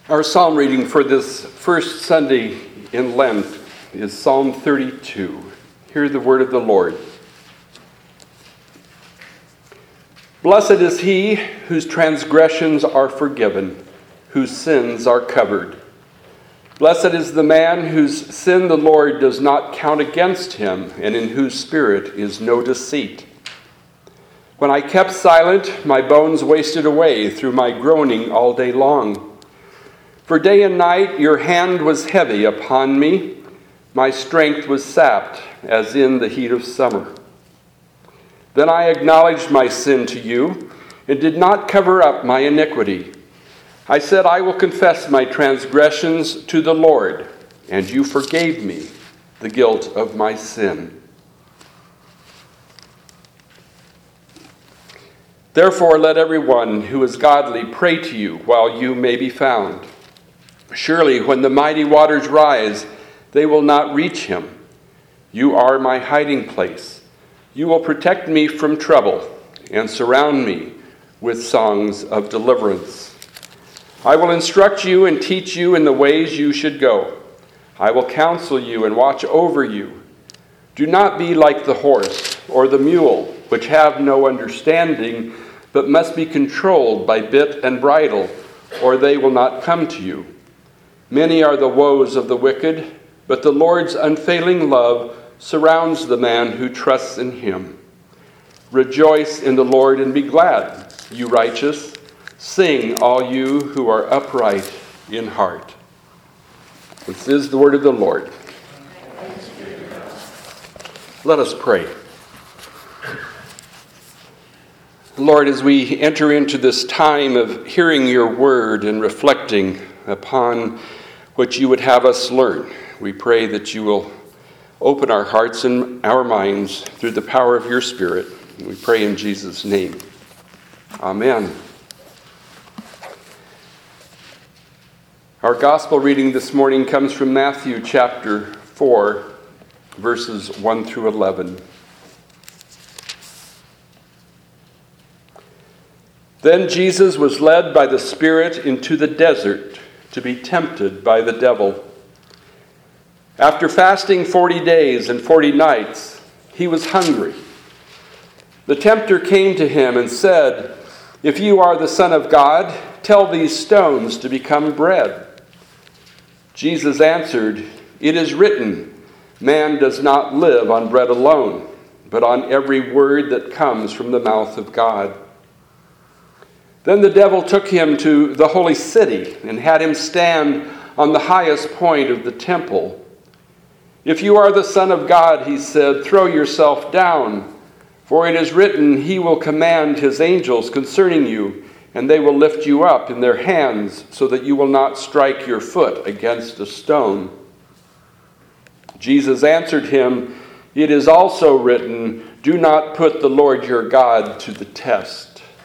Our psalm reading for this first Sunday in Lent is Psalm 32. Hear the word of the Lord. Blessed is he whose transgressions are forgiven, whose sins are covered. Blessed is the man whose sin the Lord does not count against him, and in whose spirit is no deceit. When I kept silent, my bones wasted away through my groaning all day long. For day and night your hand was heavy upon me. My strength was sapped as in the heat of summer. Then I acknowledged my sin to you and did not cover up my iniquity. I said, I will confess my transgressions to the Lord, and you forgave me the guilt of my sin. Therefore, let everyone who is godly pray to you while you may be found. Surely, when the mighty waters rise, they will not reach him. You are my hiding place. You will protect me from trouble and surround me with songs of deliverance. I will instruct you and teach you in the ways you should go. I will counsel you and watch over you. Do not be like the horse or the mule, which have no understanding, but must be controlled by bit and bridle, or they will not come to you. Many are the woes of the wicked, but the Lord's unfailing love surrounds the man who trusts in him. Rejoice in the Lord and be glad, you righteous. Sing, all you who are upright in heart. This is the word of the Lord. Let us pray. Lord, as we enter into this time of hearing your word and reflecting upon what you would have us learn, we pray that you will open our hearts and our minds through the power of your Spirit. And we pray in Jesus' name. Amen. Our gospel reading this morning comes from Matthew chapter 4, verses 1 through 11. Then Jesus was led by the Spirit into the desert to be tempted by the devil. After fasting 40 days and 40 nights, he was hungry. The tempter came to him and said, If you are the Son of God, tell these stones to become bread. Jesus answered, It is written, Man does not live on bread alone, but on every word that comes from the mouth of God. Then the devil took him to the holy city and had him stand on the highest point of the temple. If you are the Son of God, he said, throw yourself down, for it is written, He will command His angels concerning you, and they will lift you up in their hands so that you will not strike your foot against a stone. Jesus answered him, It is also written, Do not put the Lord your God to the test.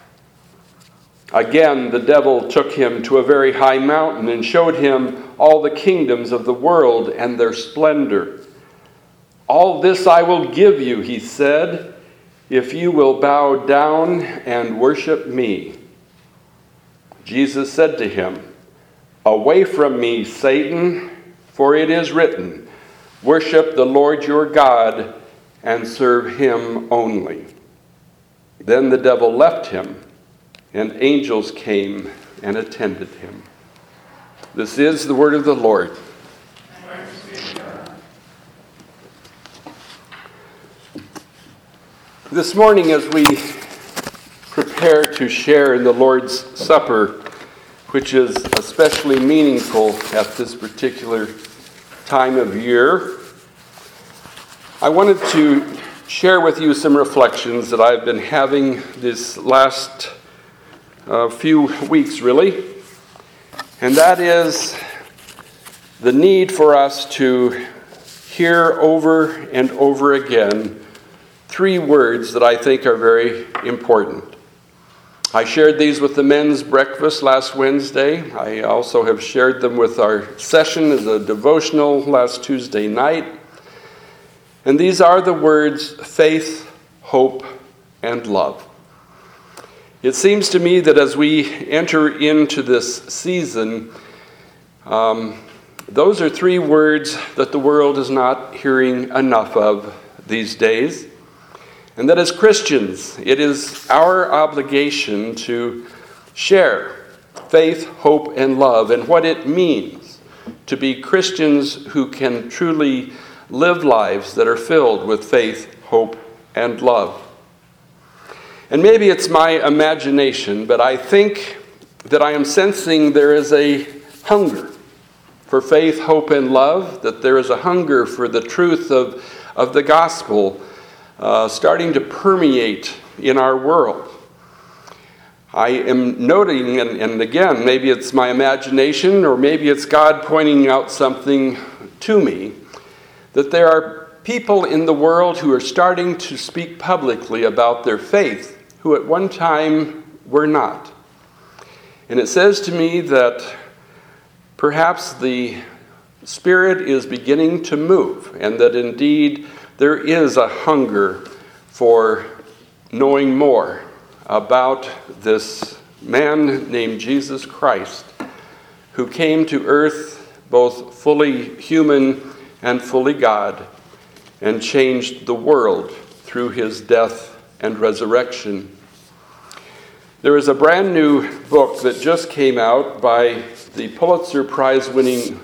Again, the devil took him to a very high mountain and showed him all the kingdoms of the world and their splendor. All this I will give you, he said, if you will bow down and worship me. Jesus said to him, Away from me, Satan, for it is written, Worship the Lord your God and serve him only. Then the devil left him, and angels came and attended him. This is the word of the Lord. This morning, as we prepare to share in the Lord's Supper, which is especially meaningful at this particular time of year, I wanted to share with you some reflections that I've been having this last few weeks, really. And that is the need for us to hear over and over again three words that I think are very important. I shared these with the men's breakfast last Wednesday. I also have shared them with our session as a devotional last Tuesday night. And these are the words faith, hope, and love. It seems to me that as we enter into this season, Those are three words that the world is not hearing enough of these days. And that as Christians, it is our obligation to share faith, hope, and love, and what it means to be Christians who can truly live lives that are filled with faith, hope, and love. And maybe it's my imagination, but I think that I am sensing there is a hunger for faith, hope, and love, that there is a hunger for the truth of the gospel starting to permeate in our world. I am noting, and again, maybe it's my imagination or maybe it's God pointing out something to me, that there are people in the world who are starting to speak publicly about their faith who at one time were not. And it says to me that perhaps the Spirit is beginning to move, and that indeed there is a hunger for knowing more about this man named Jesus Christ, who came to earth both fully human and fully God, and changed the world through his death and resurrection. There is a brand new book that just came out by the Pulitzer Prize-winning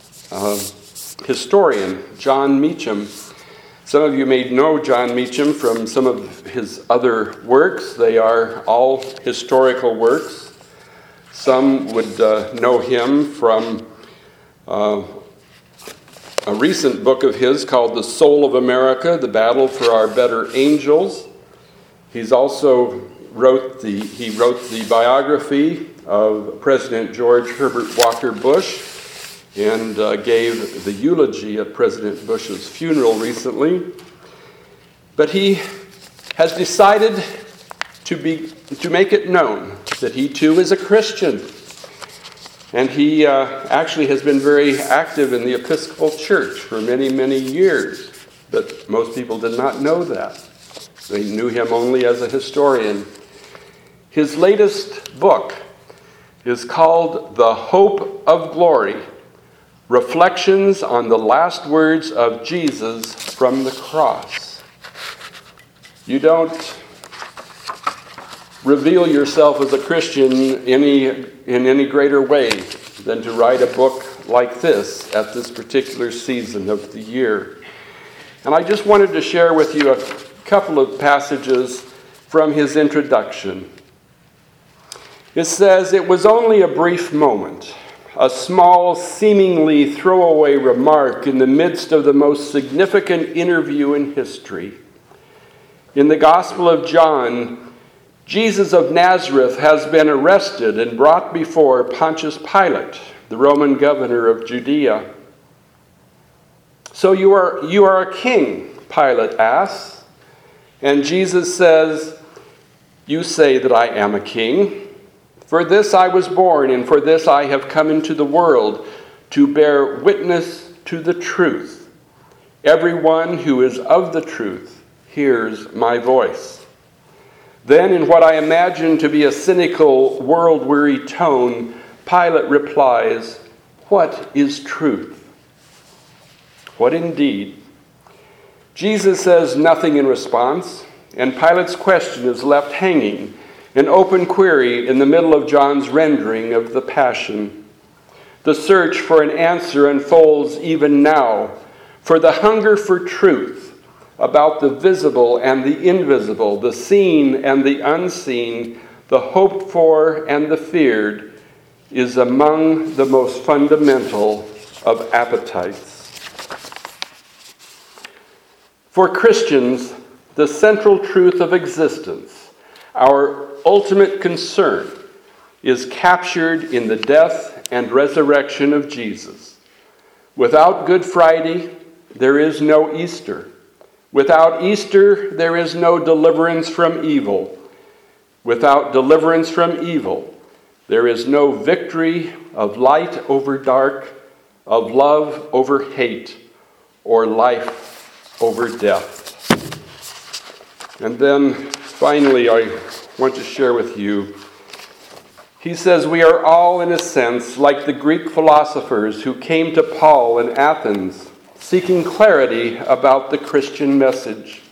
historian, John Meacham. Some of you may know John Meacham from some of his other works. They are all historical works. Some would know him from a recent book of his called The Soul of America, The Battle for Our Better Angels. He's also wrote the biography of President George Herbert Walker Bush, and gave the eulogy at President Bush's funeral recently. But he has decided to make it known that he too is a Christian. And he actually has been very active in the Episcopal Church for many, many years. But most people did not know that. They knew him only as a historian. His latest book is called The Hope of Glory: Reflections on the Last Words of Jesus from the Cross. You don't reveal yourself as a Christian in any greater way than to write a book like this at this particular season of the year. And I just wanted to share with you a couple of passages from his introduction. It says, "It was only a brief moment, a small, seemingly throwaway remark in the midst of the most significant interview in history. In the Gospel of John, Jesus of Nazareth has been arrested and brought before Pontius Pilate, the Roman governor of Judea. 'So you are a king?' Pilate asks. And Jesus says, 'You say that I am a king. For this I was born, and for this I have come into the world, to bear witness to the truth. Everyone who is of the truth hears my voice.' Then, in what I imagine to be a cynical, world-weary tone, Pilate replies, 'What is truth?' What indeed?" Jesus says nothing in response, and Pilate's question is left hanging, an open query in the middle of John's rendering of the Passion. The search for an answer unfolds even now, for the hunger for truth about the visible and the invisible, the seen and the unseen, the hoped for and the feared, is among the most fundamental of appetites. For Christians, the central truth of existence, our ultimate concern, is captured in the death and resurrection of Jesus. Without Good Friday, there is no Easter. Without Easter, there is no deliverance from evil. Without deliverance from evil, there is no victory of light over dark, of love over hate, or life over death. And then, finally, I want to share with you He says we are all, in a sense, like the Greek philosophers who came to Paul in Athens, seeking clarity about the Christian message.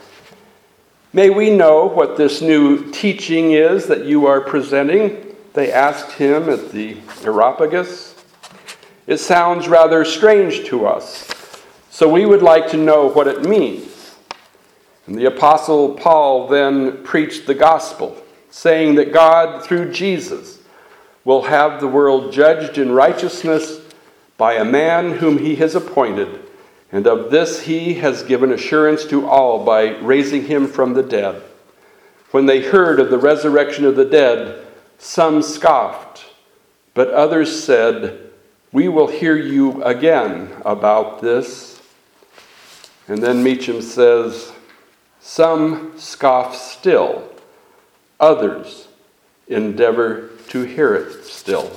May we know what this new teaching is that you are presenting? They asked him at the Areopagus. It sounds rather strange to us, so we would like to know what it means. And the Apostle Paul then preached the gospel, saying that God, through Jesus, will have the world judged in righteousness by a man whom he has appointed, and of this he has given assurance to all by raising him from the dead. When they heard of the resurrection of the dead, some scoffed, but others said, "We will hear you again about this." And then Meacham says, "Some scoff still, others endeavor to hear it still."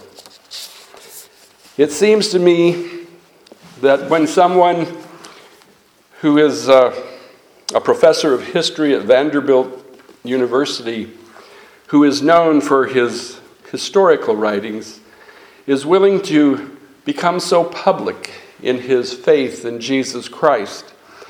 It seems to me that when someone who is a professor of history at Vanderbilt University, who is known for his historical writings, is willing to become so public in his faith in Jesus Christ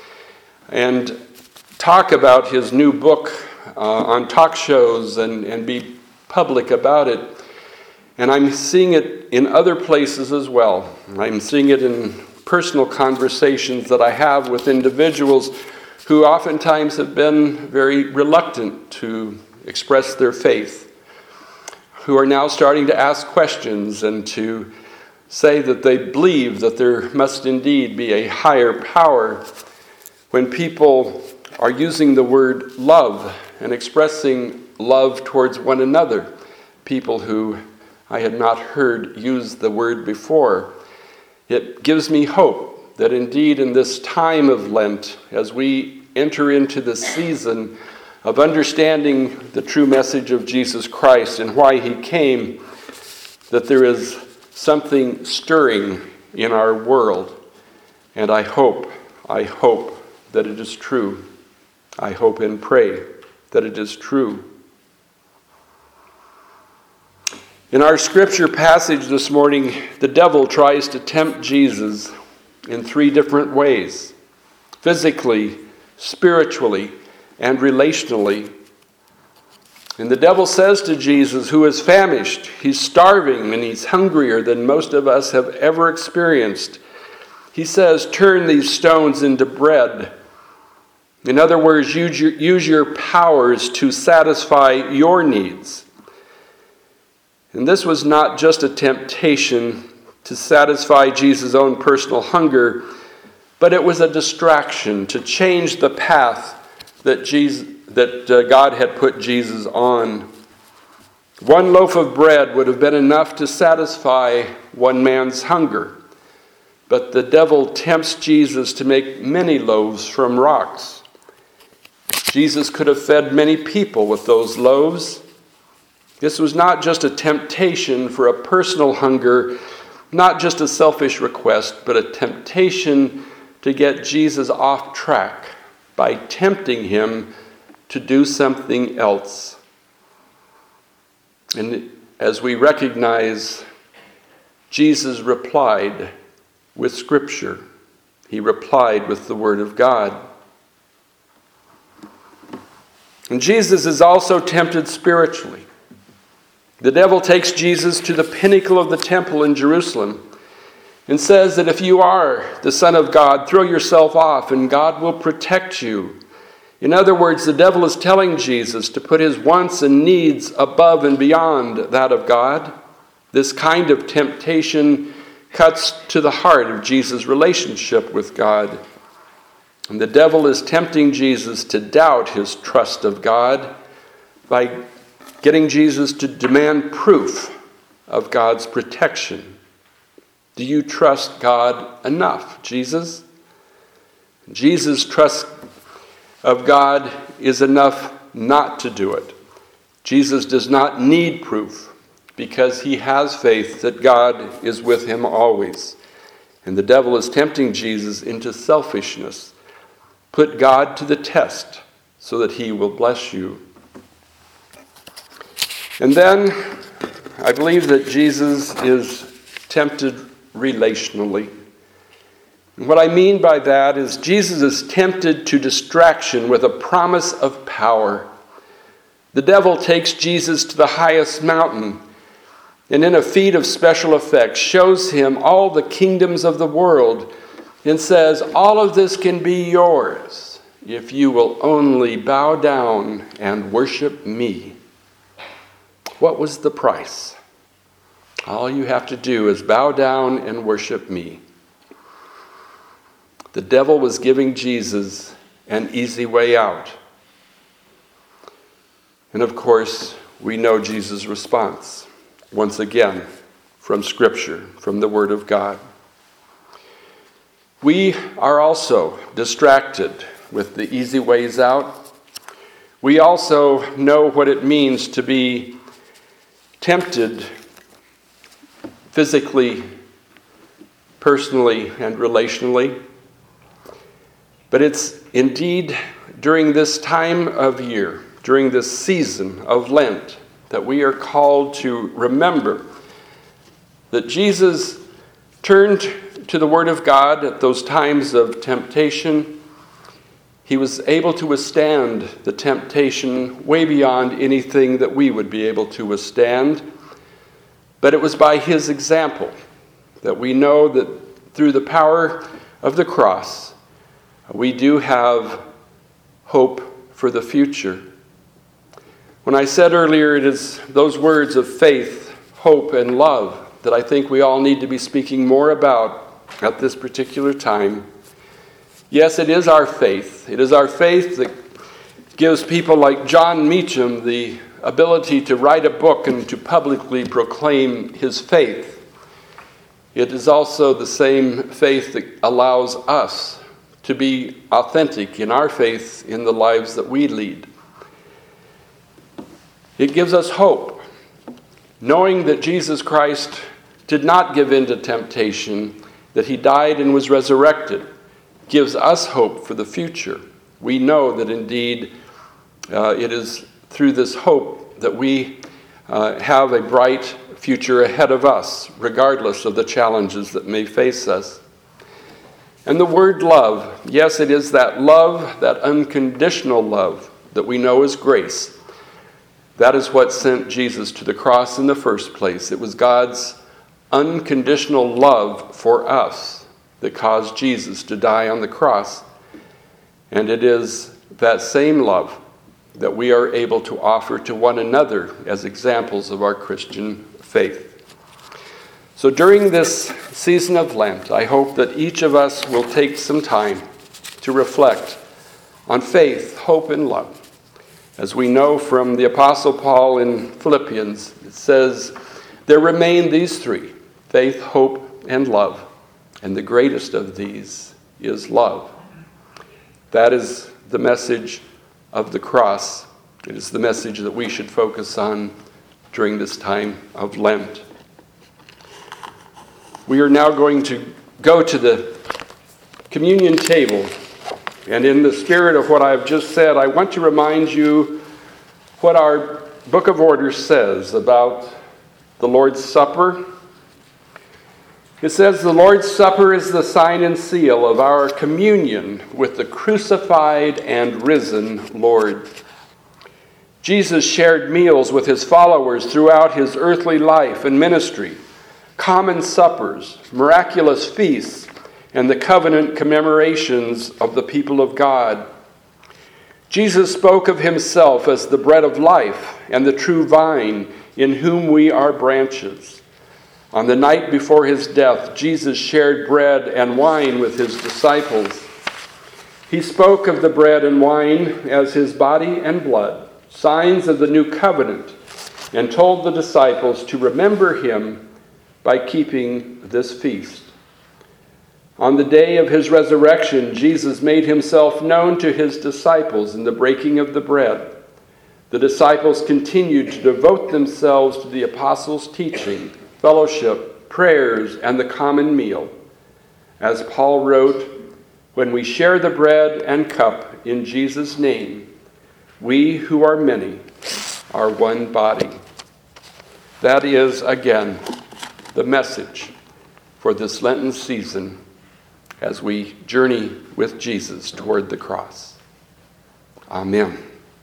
and talk about his new book on talk shows and be public about it. And I'm seeing it in other places as well. I'm seeing it in personal conversations that I have with individuals who oftentimes have been very reluctant to express their faith, who are now starting to ask questions and to say that they believe that there must indeed be a higher power. When people are using the word love and expressing love towards one another, people who I had not heard use the word before, it gives me hope that indeed in this time of Lent, as we enter into the season of understanding the true message of Jesus Christ and why he came, that there is something stirring in our world. And I hope that it is true. I hope and pray that it is true. In our scripture passage this morning, the devil tries to tempt Jesus in 3 different ways: physically, spiritually, and relationally. And the devil says to Jesus, who is famished, he's starving, and he's hungrier than most of us have ever experienced. He says, "Turn these stones into bread." In other words, use your powers to satisfy your needs. And this was not just a temptation to satisfy Jesus' own personal hunger, but it was a distraction to change the path that God had put Jesus on. 1 loaf of bread would have been enough to satisfy one man's hunger, but the devil tempts Jesus to make many loaves from rocks. Jesus could have fed many people with those loaves. This was not just a temptation for a personal hunger, not just a selfish request, but a temptation to get Jesus off track by tempting him to do something else. And as we recognize, Jesus replied with Scripture. He replied with the Word of God. And Jesus is also tempted spiritually. The devil takes Jesus to the pinnacle of the temple in Jerusalem and says that if you are the Son of God, throw yourself off and God will protect you. In other words, the devil is telling Jesus to put his wants and needs above and beyond that of God. This kind of temptation cuts to the heart of Jesus' relationship with God. And the devil is tempting Jesus to doubt his trust of God by getting Jesus to demand proof of God's protection. Do you trust God enough, Jesus? Jesus' trust of God is enough not to do it. Jesus does not need proof because he has faith that God is with him always. And the devil is tempting Jesus into selfishness. Put God to the test so that he will bless you. And then I believe that Jesus is tempted relationally. And what I mean by that is Jesus is tempted to distraction with a promise of power. The devil takes Jesus to the highest mountain and in a feat of special effects shows him all the kingdoms of the world and says, all of this can be yours if you will only bow down and worship me. What was the price? All you have to do is bow down and worship me. The devil was giving Jesus an easy way out. And of course, we know Jesus' response, once again, from Scripture, from the Word of God. We are also distracted with the easy ways out. We also know what it means to be tempted physically, personally, and relationally. But it's indeed during this time of year, during this season of Lent, that we are called to remember that Jesus turned to the Word of God at those times of temptation. He was able to withstand the temptation way beyond anything that we would be able to withstand. But it was by his example that we know that through the power of the cross, we do have hope for the future. When I said earlier, it is those words of faith, hope, and love that I think we all need to be speaking more about at this particular time. Yes, it is our faith. It is our faith that gives people like John Meacham the ability to write a book and to publicly proclaim his faith. It is also the same faith that allows us to be authentic in our faith in the lives that we lead. It gives us hope, knowing that Jesus Christ did not give in to temptation, that he died and was resurrected, gives us hope for the future. We know that indeed it is through this hope that we have a bright future ahead of us, regardless of the challenges that may face us. And the word love, yes, it is that love, that unconditional love that we know is grace. That is what sent Jesus to the cross in the first place. It was God's unconditional love for us that caused Jesus to die on the cross. And it is that same love that we are able to offer to one another as examples of our Christian faith. So during this season of Lent, I hope that each of us will take some time to reflect on faith, hope, and love. As we know from the Apostle Paul in Philippians, it says, there remain these three, faith, hope, and love. And the greatest of these is love. That is the message of the cross. It is the message that we should focus on during this time of Lent. We are now going to go to the communion table. And in the spirit of what I've just said, I want to remind you what our Book of Orders says about the Lord's Supper. It says, the Lord's Supper is the sign and seal of our communion with the crucified and risen Lord. Jesus shared meals with his followers throughout his earthly life and ministry, common suppers, miraculous feasts, and the covenant commemorations of the people of God. Jesus spoke of himself as the bread of life and the true vine, in whom we are branches. On the night before his death, Jesus shared bread and wine with his disciples. He spoke of the bread and wine as his body and blood, signs of the new covenant, and told the disciples to remember him by keeping this feast. On the day of his resurrection, Jesus made himself known to his disciples in the breaking of the bread. The disciples continued to devote themselves to the apostles' teaching, fellowship, prayers, and the common meal. As Paul wrote, when we share the bread and cup in Jesus' name, we who are many are one body. That is, again, the message for this Lenten season as we journey with Jesus toward the cross. Amen.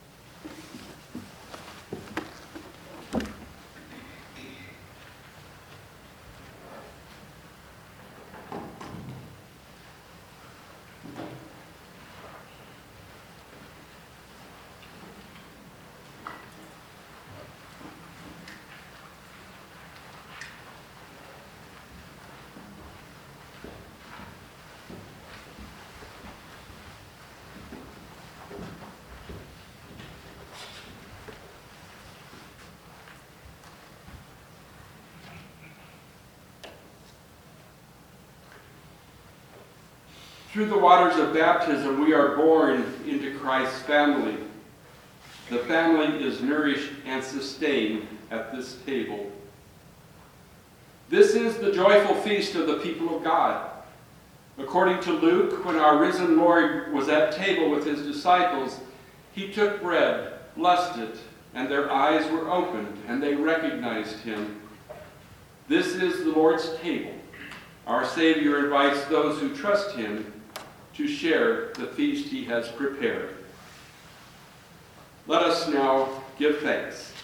Through the waters of baptism, we are born into Christ's family. The family is nourished and sustained at this table. This is the joyful feast of the people of God. According to Luke, when our risen Lord was at table with his disciples, he took bread, blessed it, and their eyes were opened, and they recognized him. This is the Lord's table. Our Savior invites those who trust him to share the feast he has prepared. Let us now give thanks.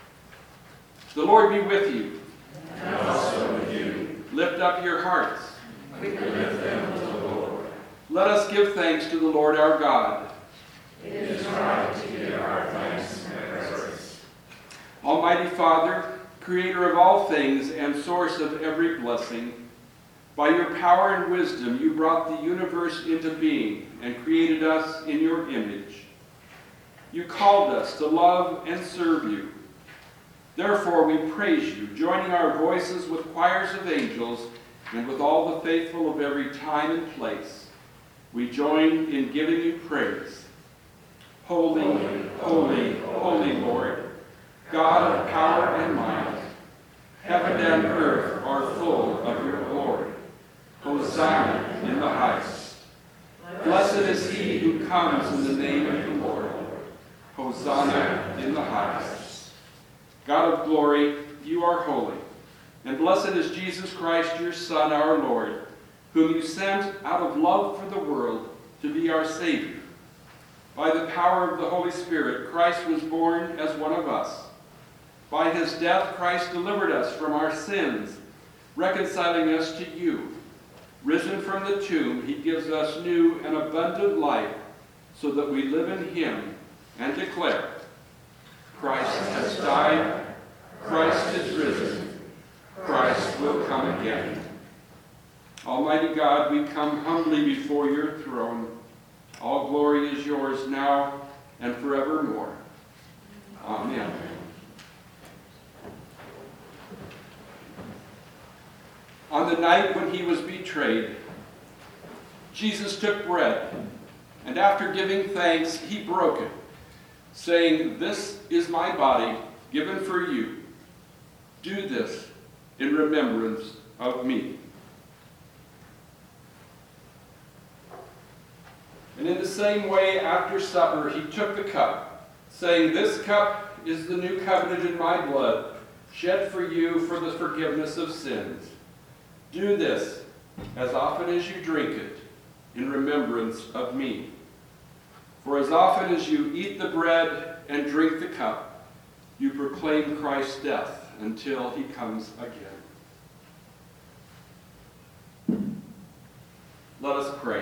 The Lord be with you. And also with you. Lift up your hearts. We lift them to the Lord. Let us give thanks to the Lord our God. It is right to give our thanks and praise. Almighty Father, creator of all things and source of every blessing, by your power and wisdom, you brought the universe into being and created us in your image. You called us to love and serve you. Therefore, we praise you, joining our voices with choirs of angels and with all the faithful of every time and place. We join in giving you praise. Holy, holy, holy Lord, God of power and might, heaven and earth are full of your glory. Hosanna in the highest. Blessed is he who comes in the name of the Lord. Hosanna in the highest. God of glory, you are holy, and blessed is Jesus Christ, your Son, our Lord, whom you sent out of love for the world to be our Savior. By the power of the Holy Spirit, Christ was born as one of us. By his death, Christ delivered us from our sins, reconciling us to you. Risen from the tomb, he gives us new and abundant life, so that we live in him and declare, Christ has died, Christ is risen, Christ will come again. Almighty God, we come humbly before your throne. All glory is yours now and forevermore. Amen. On the night when he was betrayed, Jesus took bread, and after giving thanks, he broke it, saying, "This is my body given for you. Do this in remembrance of me." And in the same way, after supper, he took the cup, saying, "This cup is the new covenant in my blood, shed for you for the forgiveness of sins. Do this as often as you drink it in remembrance of me. For as often as you eat the bread and drink the cup, you proclaim Christ's death until he comes again." Let us pray.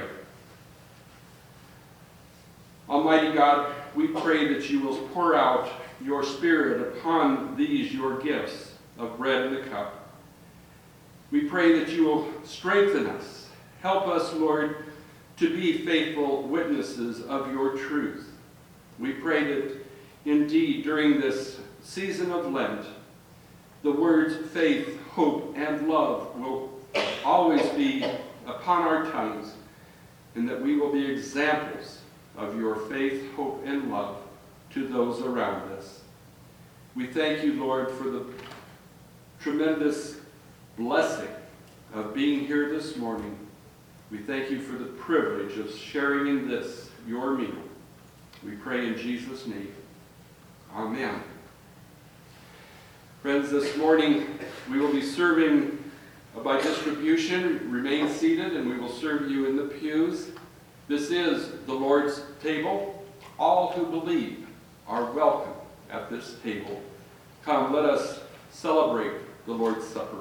Almighty God, we pray that you will pour out your Spirit upon these your gifts of bread and the cup. We pray that you will strengthen us. Help us, Lord, to be faithful witnesses of your truth. We pray that indeed during this season of Lent, the words faith, hope, and love will always be upon our tongues, and that we will be examples of your faith, hope, and love to those around us. We thank you, Lord, for the tremendous blessing of being here this morning. We thank you for the privilege of sharing in this, your meal. We pray in Jesus' name. Amen. Friends, this morning we will be serving by distribution. Remain seated and we will serve you in the pews. This is the Lord's table. All who believe are welcome at this table. Come, let us celebrate the Lord's Supper.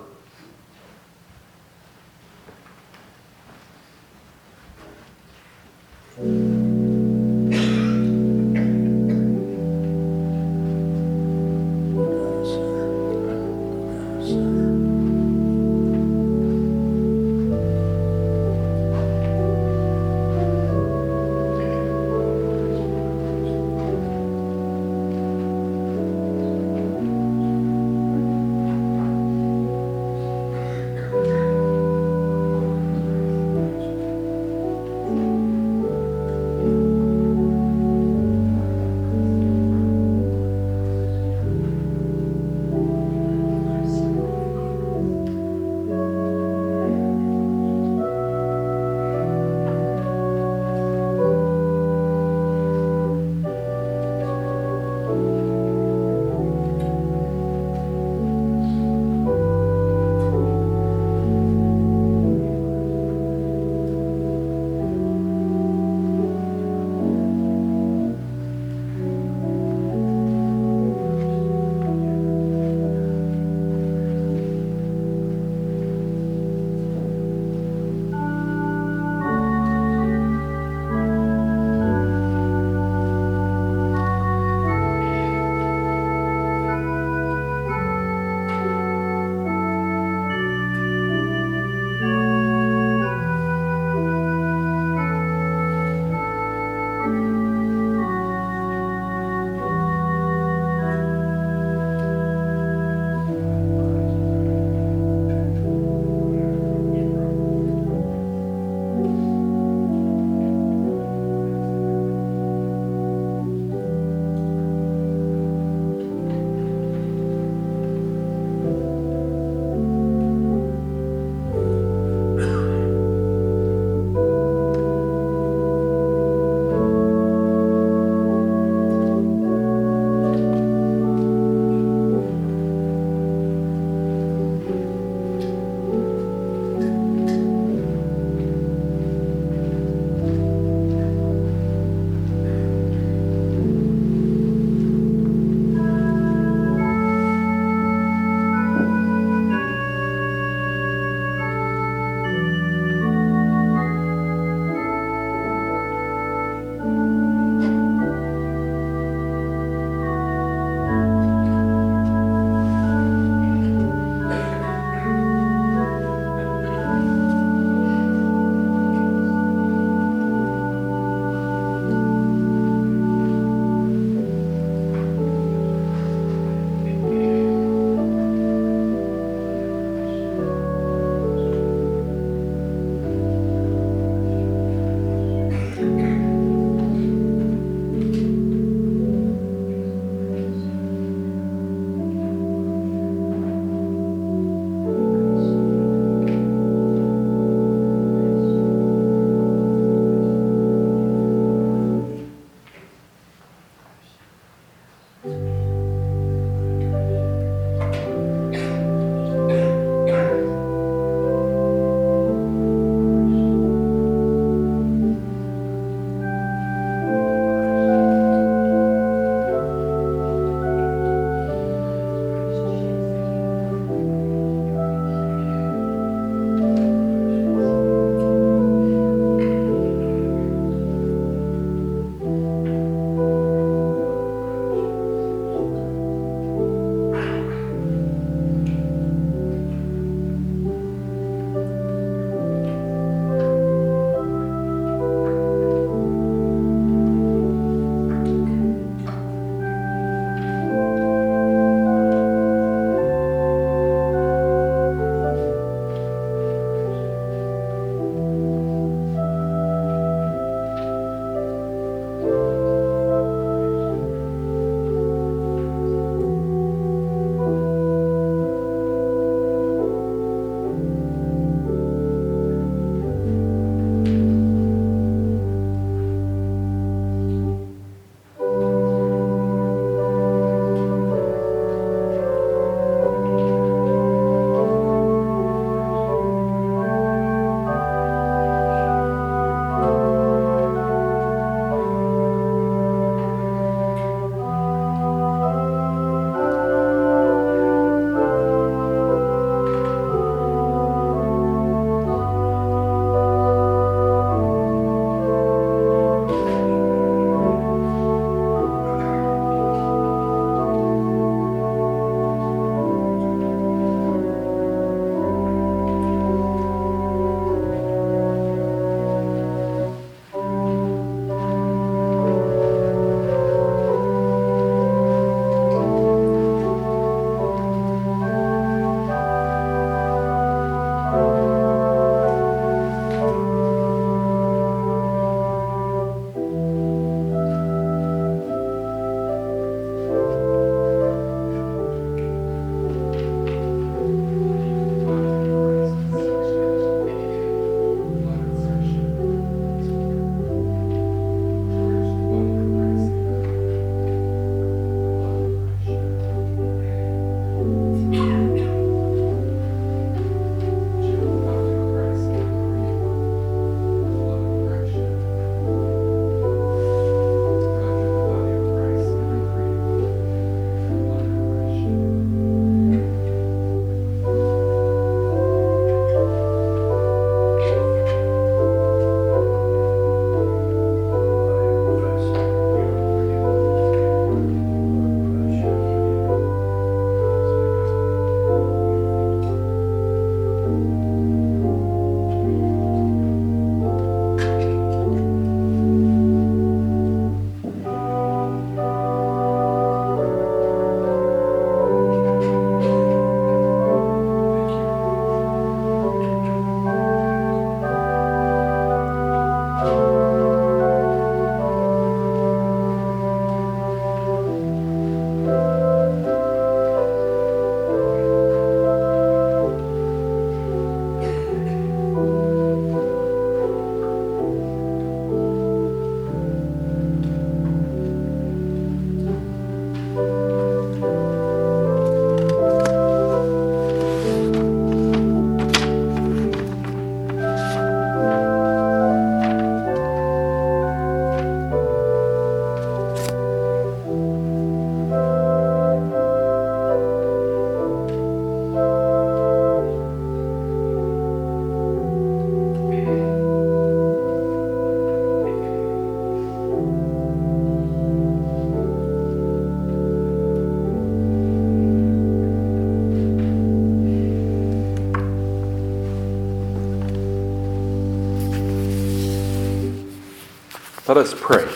Let us pray.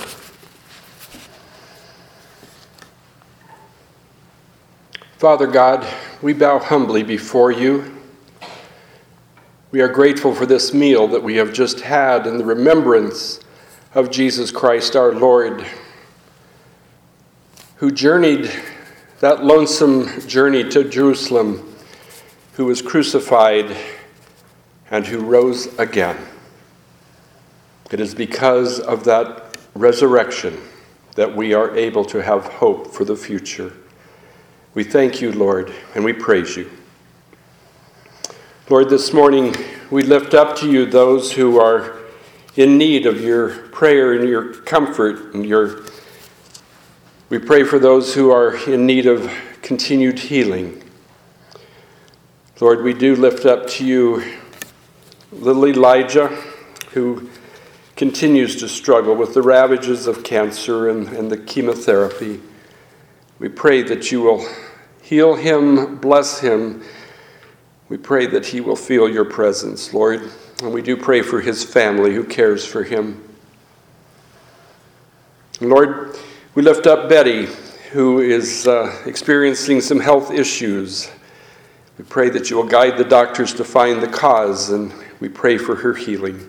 Father God, we bow humbly before you. We are grateful for this meal that we have just had in the remembrance of Jesus Christ our Lord, who journeyed that lonesome journey to Jerusalem, who was crucified and who rose again. It is because of that resurrection that we are able to have hope for the future. We thank you, Lord, and we praise you. Lord, this morning we lift up to you those who are in need of your prayer and your comfort and we pray for those who are in need of continued healing. Lord, we do lift up to you little Elijah, who continues to struggle with the ravages of cancer and the chemotherapy. We pray that you will heal him, bless him. We pray that he will feel your presence, Lord. And we do pray for his family who cares for him. And Lord, we lift up Betty, who is experiencing some health issues. We pray that you will guide the doctors to find the cause, and we pray for her healing.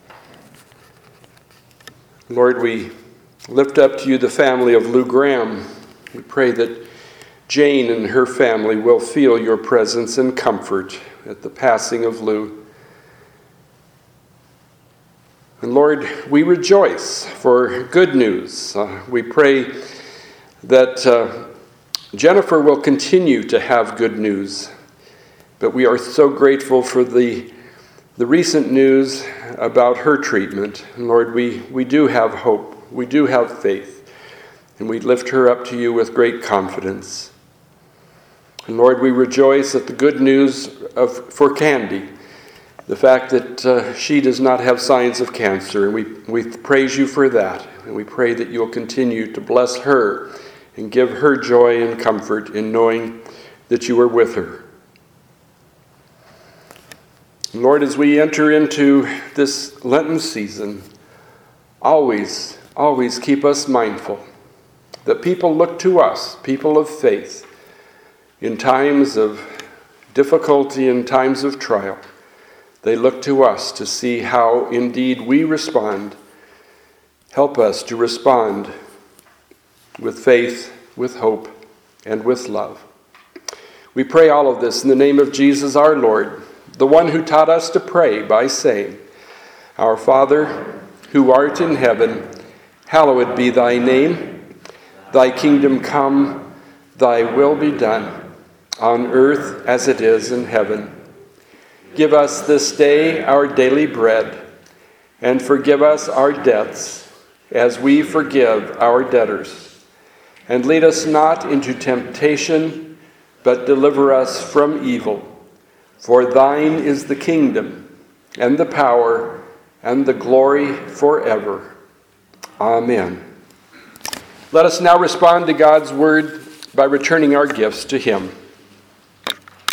Lord, we lift up to you the family of Lou Graham. We pray that Jane and her family will feel your presence and comfort at the passing of Lou. And Lord, we rejoice for good news. We pray that Jennifer will continue to have good news. But we are so grateful for the recent news about her treatment. And Lord, we do have hope. We do have faith. And we lift her up to you with great confidence. And Lord, we rejoice at the good news for Candy, the fact that she does not have signs of cancer. And we praise you for that. And we pray that you'll continue to bless her and give her joy and comfort in knowing that you are with her. And Lord, as we enter into this Lenten season, always keep us mindful that people look to us, people of faith, in times of difficulty, in times of trial. They look to us to see how indeed we respond. Help us to respond with faith, with hope, and with love. We pray all of this in the name of Jesus our Lord, the one who taught us to pray by saying, Our Father, who art in heaven, hallowed be thy name. Thy kingdom come, thy will be done, on earth as it is in heaven. Give us this day our daily bread, and forgive us our debts, as we forgive our debtors. And lead us not into temptation, but deliver us from evil. For thine is the kingdom, and the power, and the glory forever. Amen. Let us now respond to God's word by returning our gifts to him.